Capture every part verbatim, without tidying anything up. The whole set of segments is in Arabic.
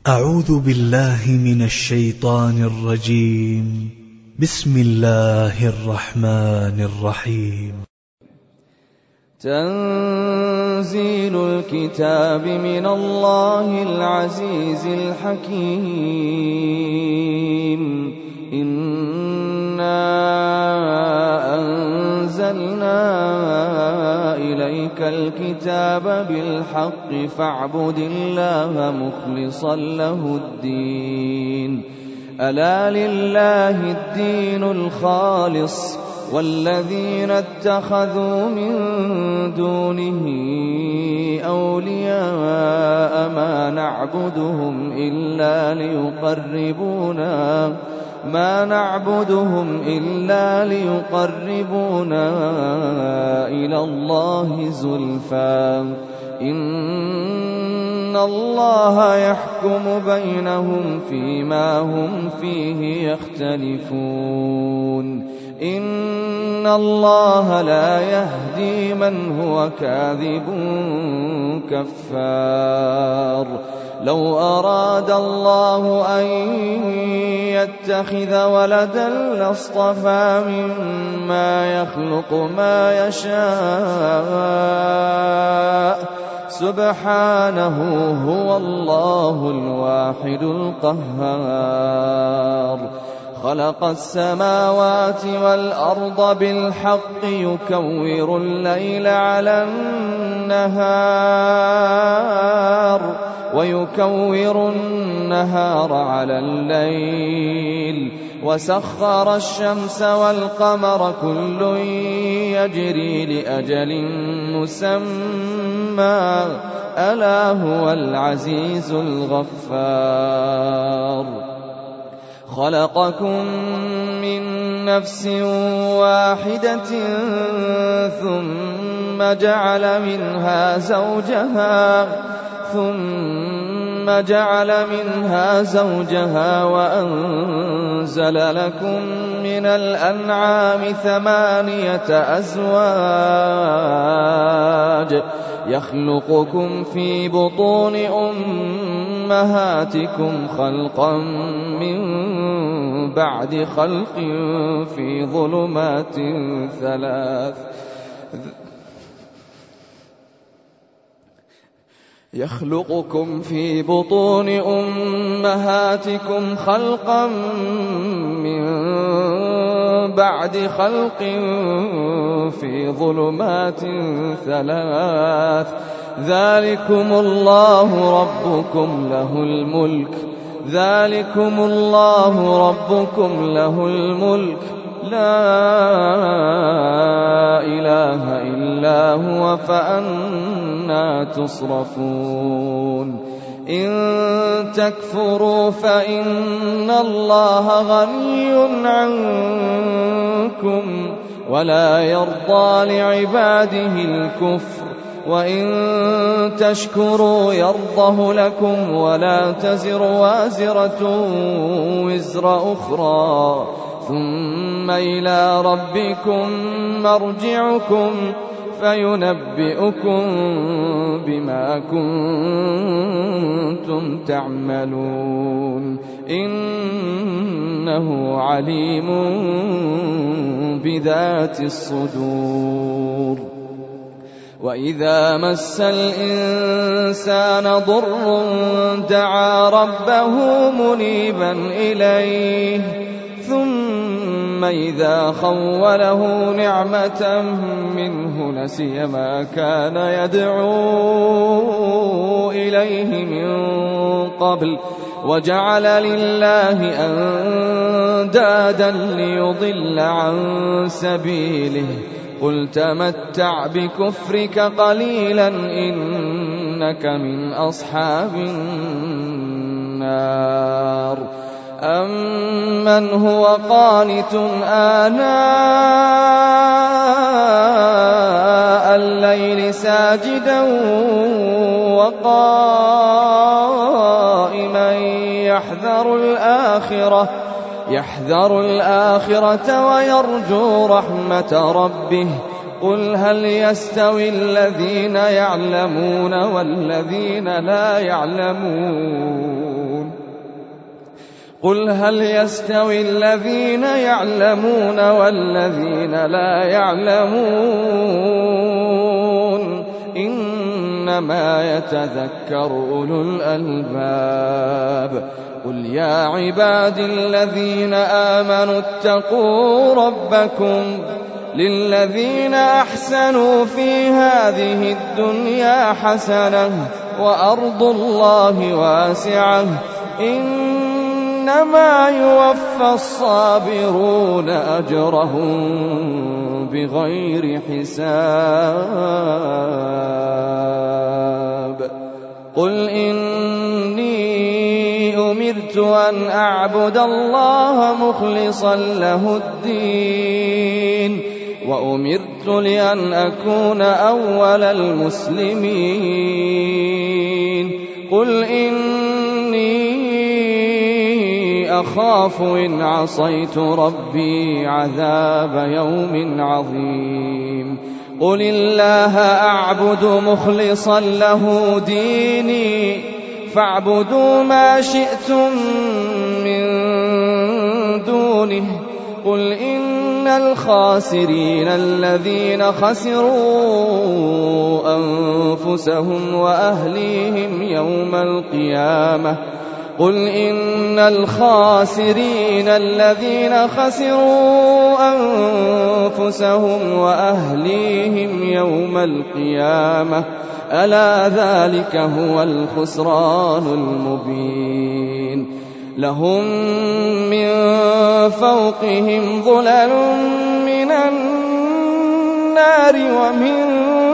أعوذ بالله من الشيطان الرجيم. بسم الله الرحمن الرحيم. تنزيل الكتاب من الله العزيز الحكيم. إنا أنزلنا إليك الكتاب بالحق فاعبد الله مخلصا له الدين. ألا لله الدين الخالص والذين اتخذوا من دونه أولياء ما نعبدهم إلا ليقربونا ما نعبدهم إلا ليقربونا إلى الله زلفى إن الله يحكم بينهم فيما هم فيه يختلفون. إن الله لا يهدي من هو كاذب كفار. لو أراد الله أن يتخذ ولدا لاصطفى مما يخلق ما يشاء سبحانه هو الله الواحد القهار. خلق السماوات والأرض بالحق يكور الليل على النهار ويكور النهار على الليل وسخر الشمس والقمر كل يجري لأجل مسمى ألا هو العزيز الغفار. خلقكم من نفس واحدة ثم جعل منها زوجها ثم جعل منها زوجها وأنزل لكم من الأنعام ثمانية أزواج يخلقكم في بطون أمهاتكم خلقا من بعد خلق في ظلمات ثلاث يخلقكم في بطون أمهاتكم خلقا من بعد خلق في ظلمات ثلاث ذلكم الله ربكم له الملك ذلكم الله ربكم له الملك لا إله إلا هو فأنى تصرفون. إن تكفروا فإن الله غني عنكم ولا يرضى لعباده الكفر وإن تشكروا يرضه لكم ولا تزر وازرة وزر أخرى ثم إلى ربكم مرجعكم فينبئكم بما كنتم تعملون إنه عليم بذات الصدور. وإذا مس الإنسان ضر دعا ربه منيبا إليه ثم إذا خوله نعمة منه نسي ما كان يدعو إليه من قبل وجعل لله أندادا ليضل عن سبيله قل تمتع بكفرك قليلا إنك من أصحاب النار. أمن هو قانت آناء الليل ساجدا وقائما يحذر الآخرة يحذر الآخرة ويرجو رحمة ربه قل هل يستوي الذين يعلمون والذين لا يعلمون قل هل يستوي الذين يعلمون والذين لا يعلمون إنما يتذكر أولو الألباب قل يا عبادي الذين آمنوا اتقوا ربكم للذين أحسنوا في هذه الدنيا حسنة وأرض الله واسعة إنما يوفى الصابرون أجرهم بغير حساب قل إني أمرت أن أعبد الله مخلصا له الدين وأمرت لأن أكون أول المسلمين قل إني أخاف إن عصيت ربي عذاب يوم عظيم قل الله أعبد مخلصا له ديني فاعبدوا ما شئتم من دونه قل إن الخاسرين الذين خسروا أنفسهم وأهليهم يوم القيامة قل إن الخاسرين الذين خسروا أنفسهم وأهليهم يوم القيامة ألا ذلك هو الخسران المبين لهم من فوقهم ظلل من النار ومن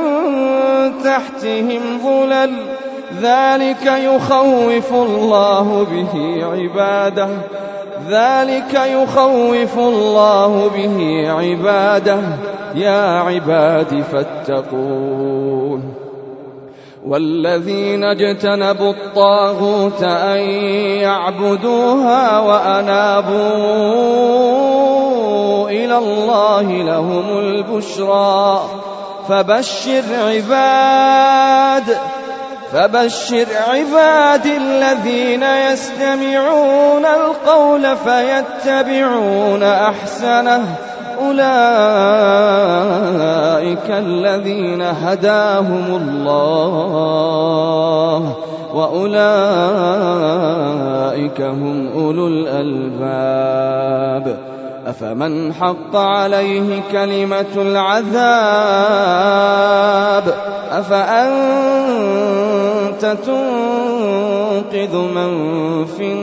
تحتهم ظلل ذلك يخوف الله به عباده ذلك يخوف الله به عباده يا عباد فاتقون والذين اجتنبوا الطاغوت أن يعبدوها وأنابوا إلى الله لهم البشرى فبشر عباد فبشر عباد الذين يستمعون القول فيتبعون أحسنه أولئك الذين هداهم الله وأولئك هم أولو الألباب أفمن حق عليه كلمة العذاب أفأنت تنقذ من في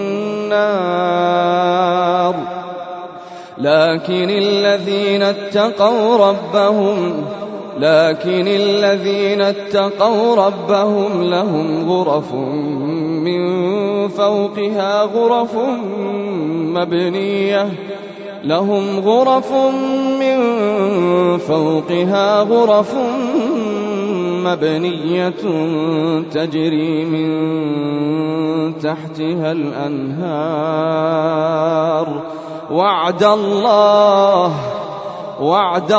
النار لكن الذين اتقوا ربهم لكن الذين اتقوا ربهم لهم غرف من فوقها غرف مبنية لهم غرف من فوقها غرف مبنية تجري من تحتها الأنهار وعد الله وعد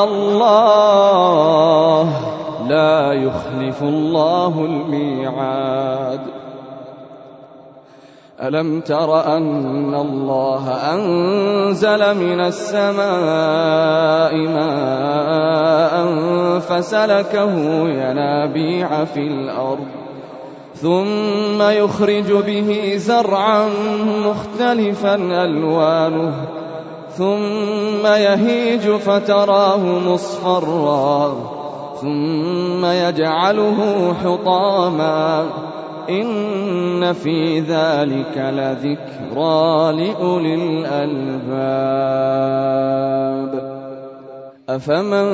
الله لا يخلف الله الميعاد ألم تر أن الله أنزل من السماء ماء فسلكه ينابيع في الأرض ثم يخرج به زرعا مختلفا ألوانه ثم يهيج فتراه مصفرا ثم يجعله حطاما إن في ذلك لذكرى لأولي الألباب أفمن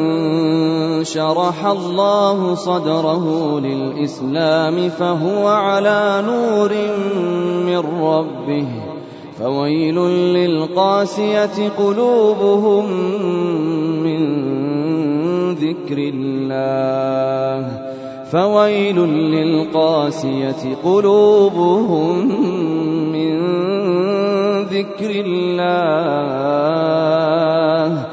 شرح الله صدره للإسلام فهو على نور من ربه فويل للقاسية قلوبهم من ذكر الله فويل للقاسية قلوبهم من ذكر الله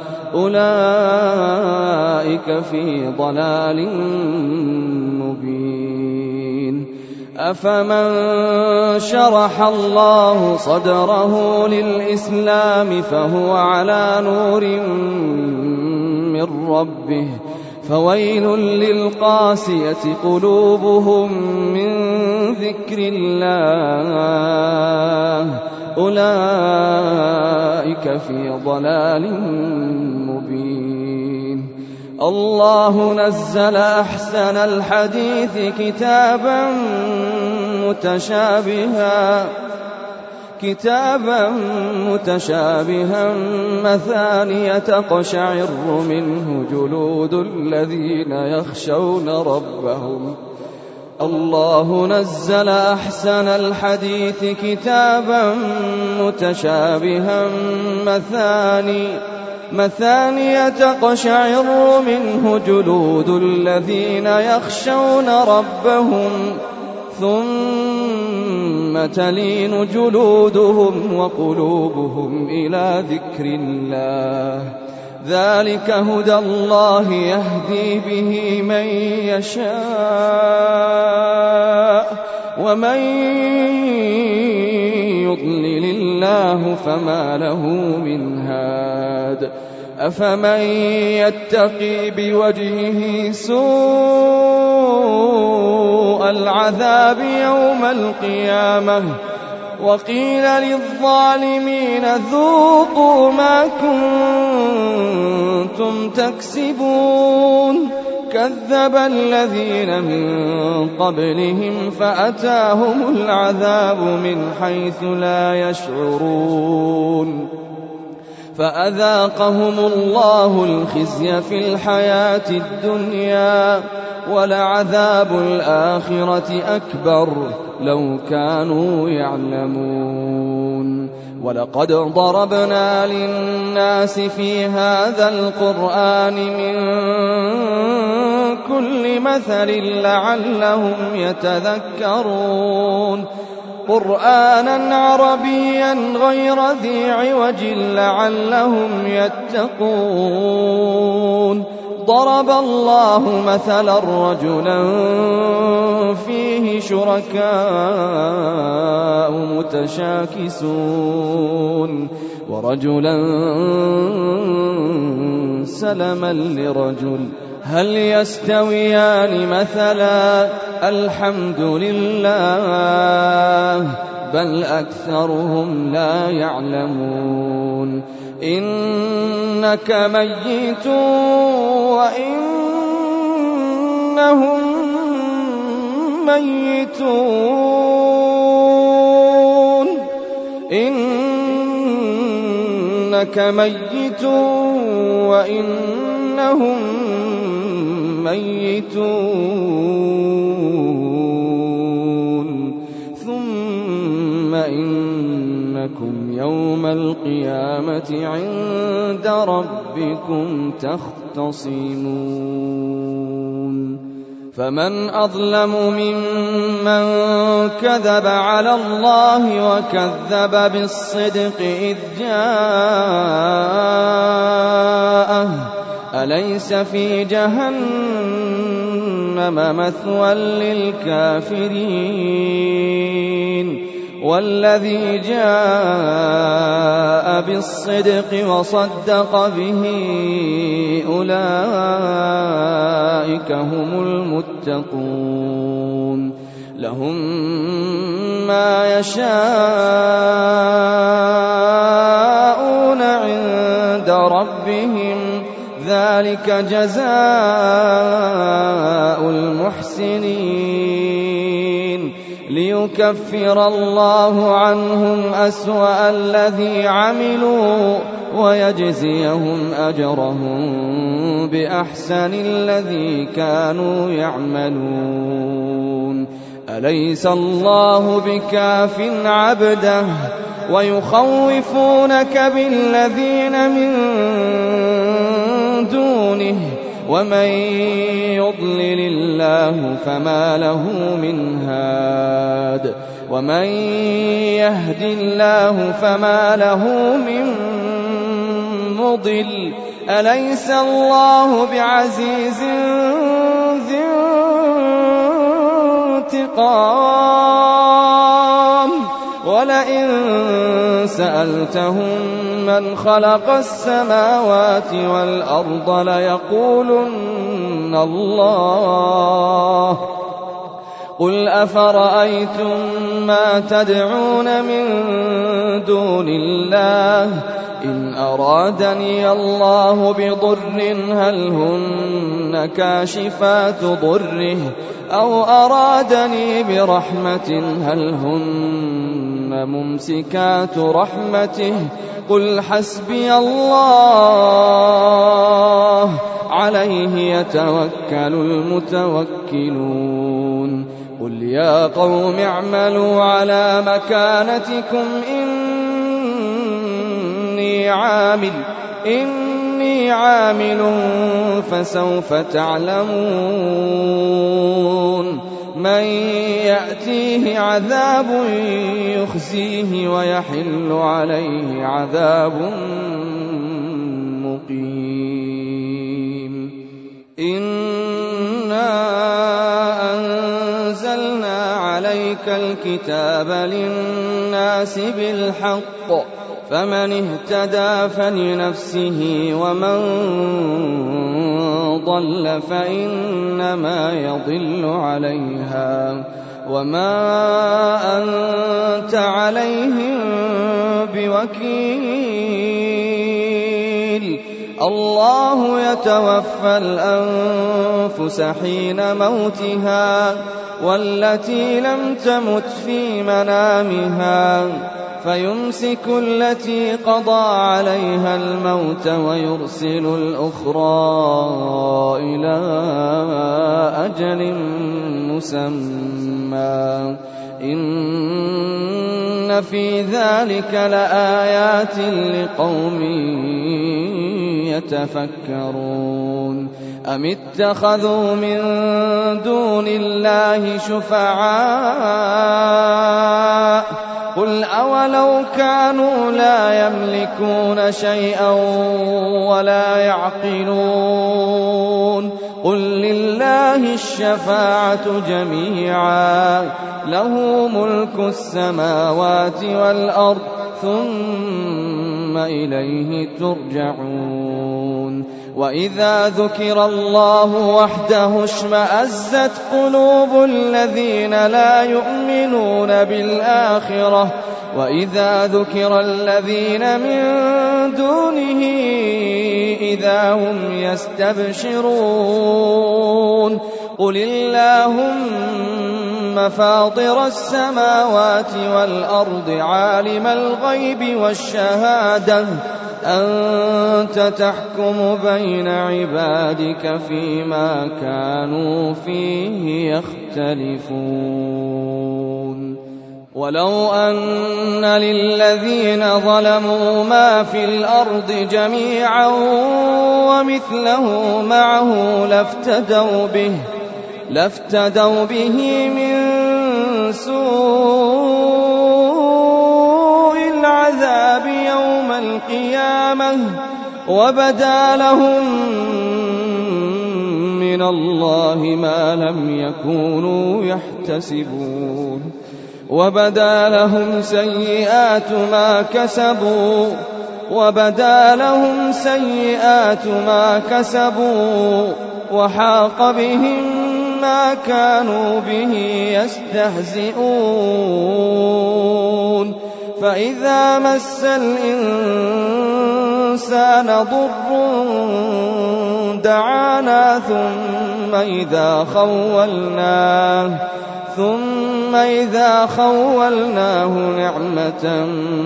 أولئك في ضلال مبين أفمن شرح الله صدره للإسلام فهو على نور من ربه فويل للقاسية قلوبهم من ذكر الله أولئك في ضلال مبين. الله نزل أحسن الحديث كتابا متشابها كتابا متشابها مثانية تقشعر منه جلود الذين يخشون ربهم. الله نزل أحسن الحديث كتابا متشابها مثاني مثانية تقشعر منه جلود الذين يخشون ربهم ثم تلين جلودهم وقلوبهم إلى ذكر الله ذلك هدى الله يهدي به من يشاء ومن يضلل الله فما له من هاد. أفمن يتقي بوجهه سوء العذاب يوم القيامة وقيل للظالمين ذوقوا ما كنتم تكسبون كذب الذين من قبلهم فأتاهم العذاب من حيث لا يشعرون فأذاقهم الله الخزي في الحياة الدنيا ولعذاب الآخرة أكبر لو كانوا يعلمون. ولقد ضربنا للناس في هذا القرآن من كل مثل لعلهم يتذكرون قرآنا عربيا غير ذي عوج لعلهم يتقون. ضرب الله مثلا رجلا فيه شركاء متشاكسون ورجلا سلما لرجل هل يستويان مثلا الحمد لله بل أكثرهم لا يعلمون. إنك ميت وإنهم ميتون إنك ميت وإنهم ميتون ثم إنكم يوم القيامة عند ربكم تختصمون. فمن أظلم ممن كذب على الله وكذب بالصدق إذ جاءه أليس في جهنم مثوى للكافرين والذي جاء بالصدق وصدق به أولئك هم المتقون. لهم ما يشاءون عند ربهم ذلك جزاء المحسنين ليكفر الله عنهم أسوأ الذي عملوا ويجزيهم أجرهم بأحسن الذي كانوا يعملون. أليس الله بكاف عبده ويخوفونك بالذين من دونه ومن يضلل الله فما له من هاد ومن يهد الله فما له من مضل. أليس الله بعزيز ذي انتقام ولئن سألتهم من خلق السماوات والأرض ليقولن الله قل أفرأيتم ما تدعون من دون الله إن أرادني الله بضر هل هن كاشفات ضره أو أرادني برحمة هل هن ممسكات رحمته قل حسبي الله عليه يتوكل المتوكلون قل يا قوم اعملوا على مكانتكم إني عامل إني عامل فسوف تعلمون من يأتيه عذاب يخزيه ويحل عليه عذاب مقيم إنا أنزلنا عليك الكتاب للناس بالحق فمن اهتدى فلنفسه ومن ضل فإنما يضل عليها وما أنت عليهم بوكيل الله يتوفى الأنفس حين موتها والتي لم تمت في منامها فيمسك التي قضى عليها الموت ويرسل الأخرى إلى أجل مسمى إن في ذلك لآيات لقوم يتفكرون أم اتخذوا من دون الله شفعاء قل أولو كانوا لا يملكون شيئا ولا يعقلون قل لله الشفاعة جميعا له ملك السماوات والأرض ثم إليه ترجعون وإذا ذكر الله وحده اشمأزت قلوب الذين لا يؤمنون بالآخرة وإذا ذكر الذين من دونه إذا هم يستبشرون قل اللهم فاطر السماوات والأرض عالم الغيب والشهادة أنت تحكم بين عبادك فيما كانوا فيه يختلفون ولو أن للذين ظلموا ما في الأرض جميعا ومثله معه لافتدوا به لافتدوا به من سوء العذاب يوم القيامة وبدا لهم من الله ما لم يكونوا يحتسبون وبدا لهم سيئات ما كسبوا وبدا لهم سيئات ما كسبوا وحاق بهم ما كانوا به يستهزئون فإذا مس الإنسان ضر دعانا ثم إذا خولناه ثم إذا خولناه نعمة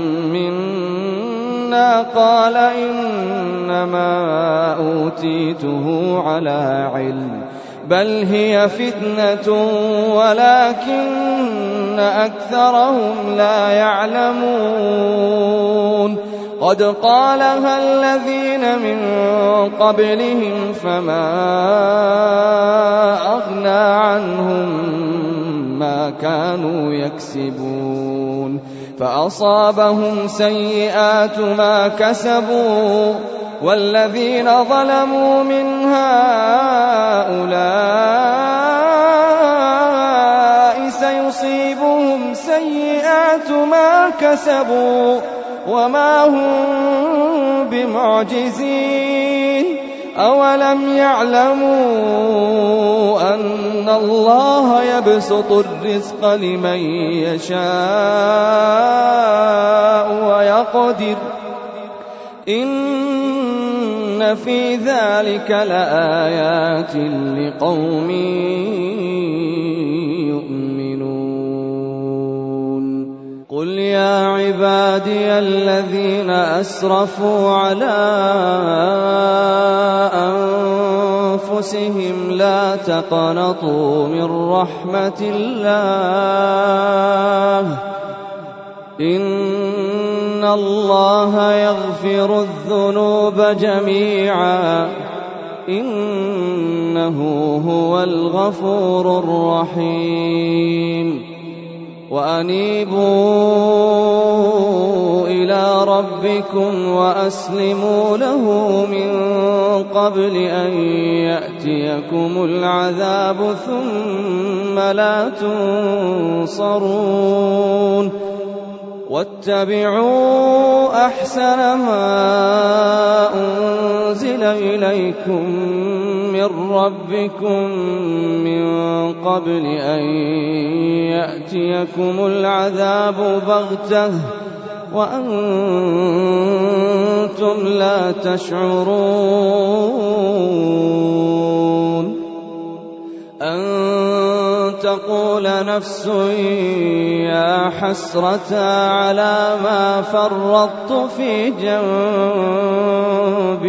منا قال إنما أوتيته على علم بل هي فتنة ولكن أكثرهم لا يعلمون قد قالها الذين من قبلهم فما أغنى عنهم ما كانوا يكسبون فأصابهم سيئات ما كسبوا والذين ظلموا من هؤلاء سيئات ما كسبوا وما هم بمعجزين أولم يعلموا أن الله يبسط الرزق لمن يشاء ويقدر إن في ذلك لآيات لقوم يؤمنون قل يا عبادي الذين أسرفوا على أنفسهم لا تقنطوا من رحمة الله إن الله يغفر الذنوب جميعا إنه هو الغفور الرحيم وأنيبوا إلى ربكم وأسلموا له من قبل أن يأتيكم العذاب ثم لا تنصرون واتبعوا أحسن ما أنزل إليكم من ربكم من قبل أن يأتيكم العذاب بغتة وأنتم لا تشعرون أن تقول نفس يا حسرة على ما فرطت في جنب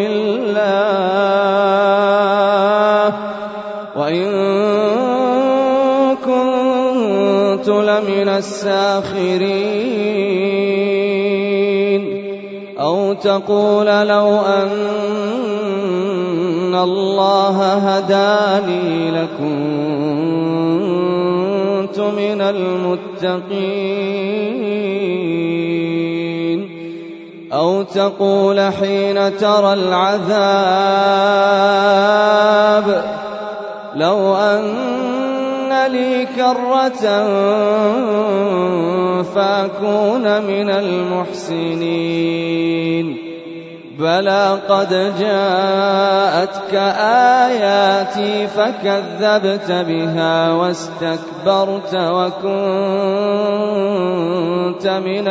الله وإن كنت لمن الساخرين أو تقول لو أن الله هداني لكنت من المتقين أو تقول حين ترى العذاب لو أن لي كرة فأكون من المحسنين بلى قد جاءتك آياتي فكذبت بها واستكبرت وكنت من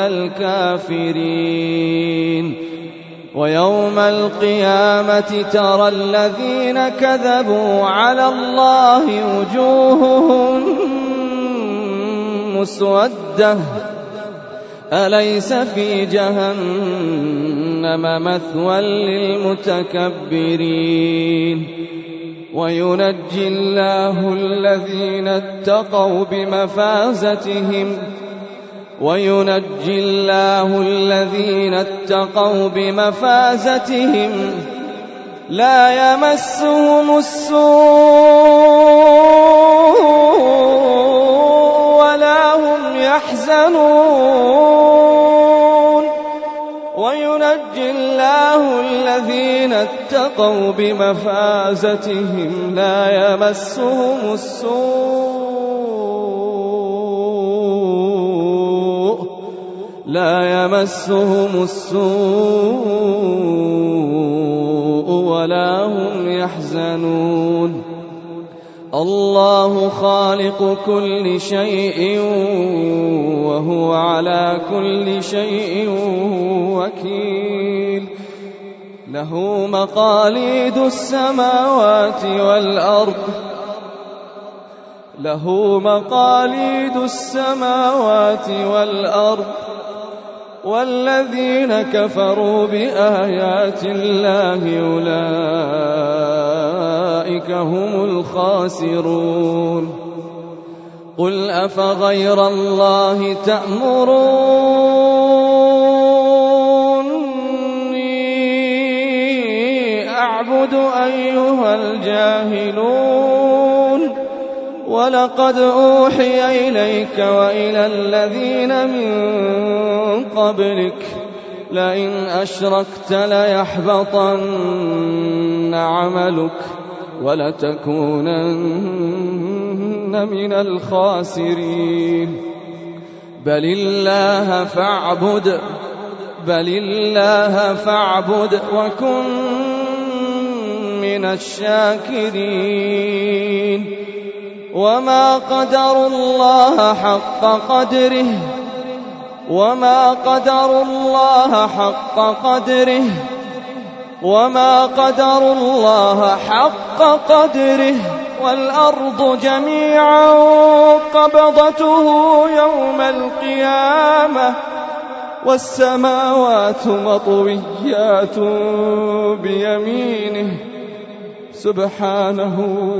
الكافرين ويوم القيامة ترى الذين كذبوا على الله وجوههم مسودة أليس في جهنم مثوى للمتكبرين وينجي الله الذين اتقوا بمفازتهم وينجي الله الذين اتقوا بمفازتهم لا يمسهم السوء ولا هم يحزنون وينجي الله الذين اتقوا بمفازتهم لا يمسهم السوء لا يمسهم السوء ولا هم يحزنون الله خالق كل شيء وهو على كل شيء وكيل له مقاليد السماوات والأرض له مقاليد السماوات والأرض والذين كفروا بآيات الله أولئك هم الخاسرون قل أفغير الله تأمروني أعبد أيها الجاهلون ولقد أوحي إليك وإلى الذين من قبلك لئن أشركت ليحبطن عملك ولتكونن من الخاسرين بل الله فاعبد بل الله فاعبد وكن من الشاكرين وما قدروا الله حق قدره وما قدروا الله حق قدره وما قدروا الله حق قدره والأرض جميعا قبضته يوم القيامة والسماوات مطويات بيمينه سبحانه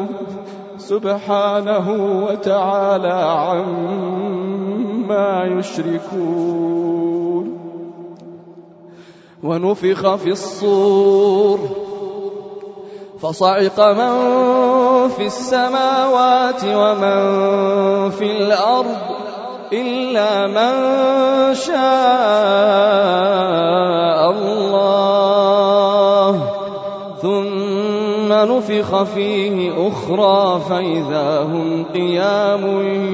سبحانه وتعالى عما يشركون. ونفخ في الصور فصعق من في السماوات ومن في الأرض إلا من شاء الله ثم نفخ فيه أخرى فإذا هم قيام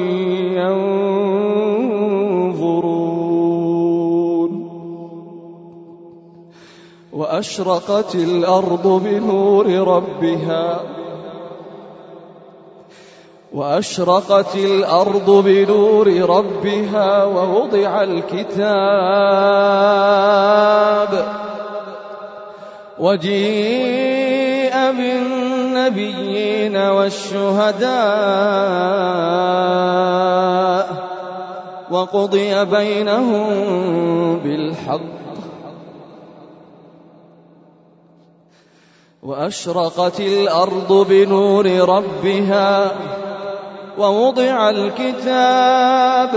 ينظرون. وأشرقت الأرض بنور ربها وأشرقت الأرض بنور ربها ووضع الكتاب وجيء بالنبيين والشهداء وقضي بينهم بالحق وأشرقت الأرض بنور ربها ووضع الكتاب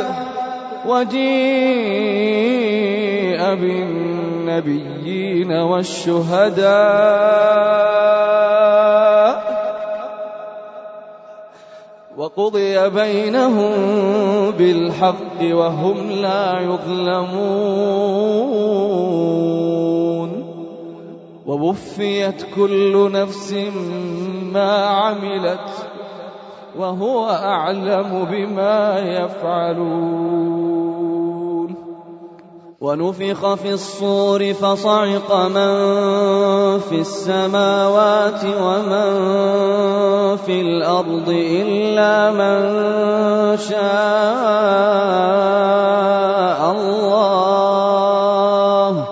وجيء بالنبيين والشهداء وقضي بينهم بالحق وهم لا يظلمون. ووفيت كل نفس ما عملت وهو أعلم بما يفعلون. ونفخ في الصور فصعق من في السماوات ومن في الأرض إلا من شاء الله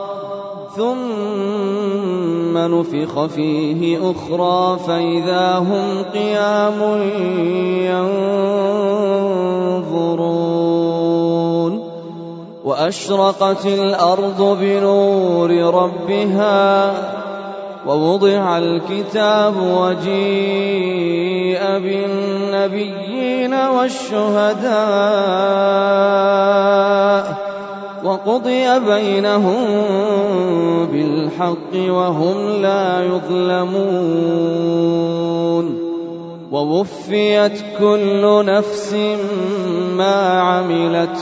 ثم نفخ فيه أخرى فإذا هم قيام ينظرون. وأشرقت الأرض بنور ربها ووضع الكتاب وجيء بالنبيين والشهداء وقضي بينهم بالحق وهم لا يظلمون. ووفيت كل نفس ما عملت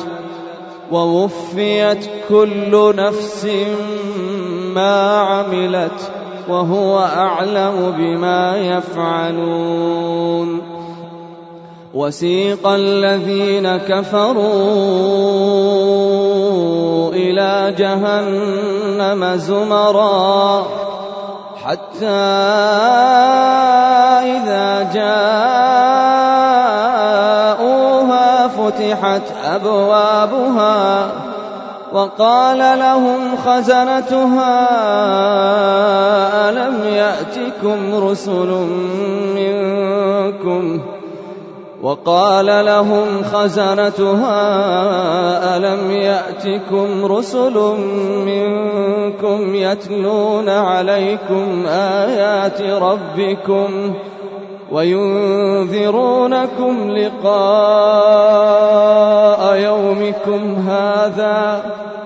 ووفيت كل نفس ما عملت وهو أعلم بما يفعلون. وسيق الذين كفروا إلى جهنم زمرا حتى إذا جاءوها فتحت أبوابها وقال لهم خزنتها ألم يأتكم رسل منكم وقال لهم خزنتها ألم يأتكم رسل منكم يتلون عليكم آيات ربكم وينذرونكم لقاء يومكم هذا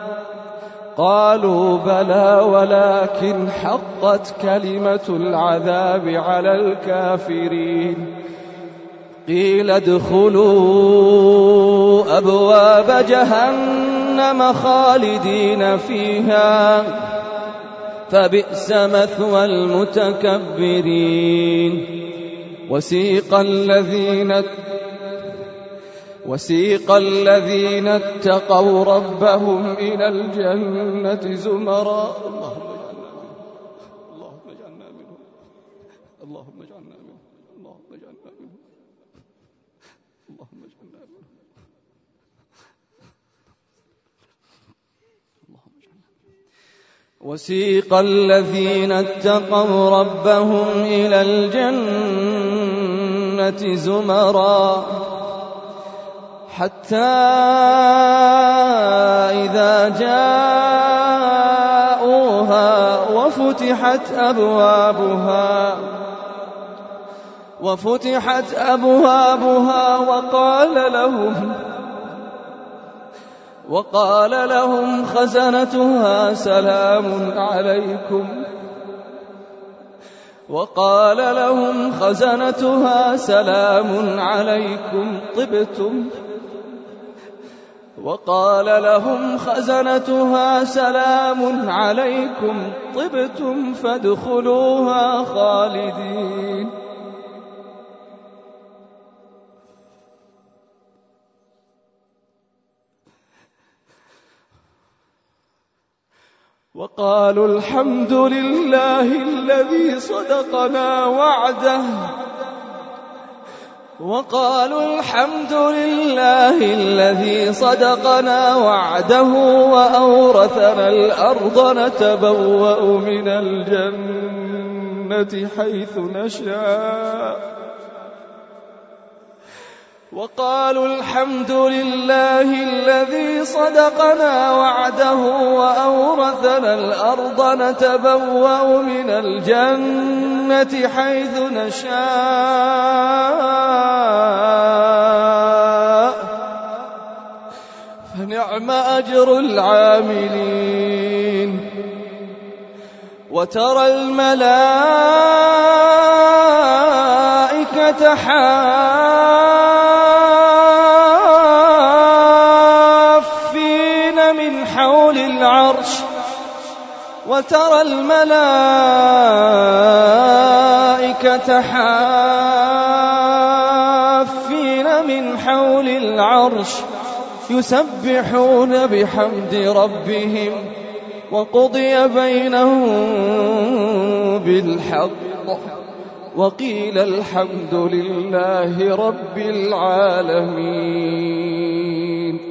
قالوا بلى ولكن حقت كلمة العذاب على الكافرين. قيل ادخلوا أبواب جهنم خالدين فيها فبئس مثوى المتكبرين. وسيق الذين وسيق الذين اتقوا ربهم إلى الجنة زمرا اللهم اجعلنا منهم اللهم اجعلنا منهم اللهم اجعلنا منهم اللهم اجعلنا منهم اللهم اجعلنا منهم وسيق الذين اتقوا ربهم إلى الجنة زمرا حتى إذا جاءوها وفتحت أبوابها وفتحت أبوابها وقال لهم وقال لهم خزنتها سلام عليكم وقال لهم خزنتها سلام عليكم طبتم وقال لهم خزنتها سلام عليكم طبتم فادخلوها خالدين وقالوا الحمد لله الذي صدقنا وعده وقالوا الحمد لله الذي صدقنا وعده وأورثنا الأرض نتبوأ من الجنة حيث نشاء وقالوا الحمد لله الذي صدقنا وعده وأورثنا الأرض نتبوأ من الجنة حيث نشاء فنعم أجر العاملين وترى الملائكة حافين من حول العرش وترى الملائكة حافين من حول العرش يسبحون بحمد ربهم وقضي بينهم بالحق وقيل الحمد لله رب العالمين.